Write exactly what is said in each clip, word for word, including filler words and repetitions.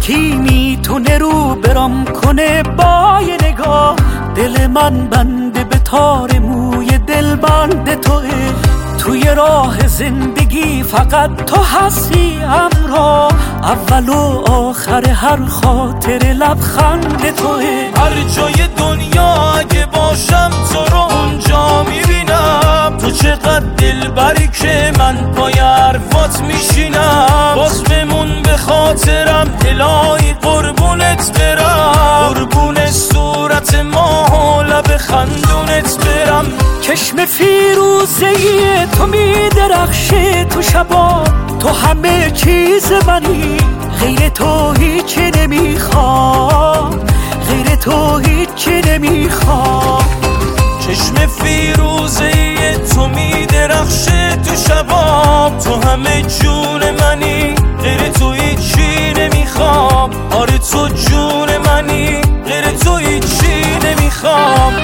کی میتونه رو برام کنه با یه نگاه؟ دل من بنده به تار موی دل بند توه. توی راه زندگی فقط تو هستی همراه، اول و آخر هر خاطر لبخند توه. هر جای دنیا اگه باشم تو رو اونجا میبینم، تو چقدر دلبری که من پای حرفات میشینم. باز بمون به خاطرم الهی قربونت برم، قربون صورت ماه و لب خندونت برم. چشم فیروزه تو میدرخشه تو شبا، تو همه چیز منی، غیر تو هیچی نمیخوام، غیر تو هیچی نمیخوام. چشم فیروزه تو میدرخشه تو شبا، تو همه جون منی، غیر تو هیچی نمیخوام. آره تو جون منی، غیر تو هیچی نمیخوام.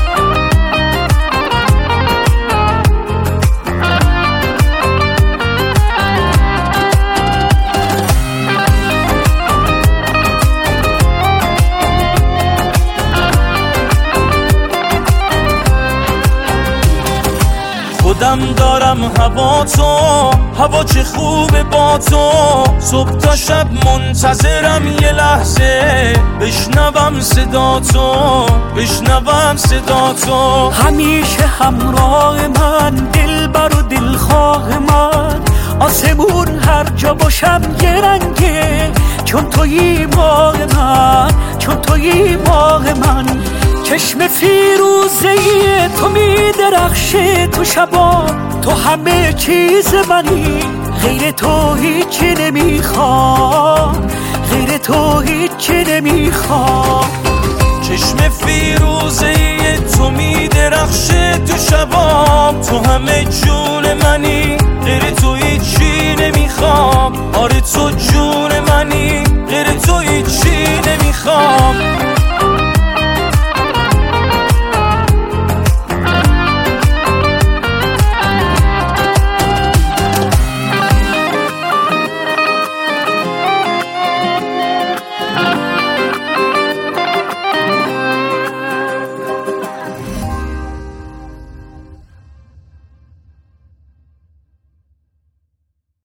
خودم دارم هوا تو، هوا چه خوبه با تو. صبح تا شب منتظرم یه لحظه بشنوم صدا تو، بشنوم صدا تو. همیشه همراه من، دلبر و دلخواه من، آسمون هر جا باشم یه رنگه، چون تویی ماه من، چون تویی ماه من. چشم فیروزه تو میدرخشه تو شبا، تو همه چیز منی، غیر تو هیچی نمیخوام، غیر تو هیچی نمیخوام. چشم فیروزه تو میدرخشه تو شبا، تو همه جون منی، غیر تو هیچی نمیخوام. آره تو جون منی.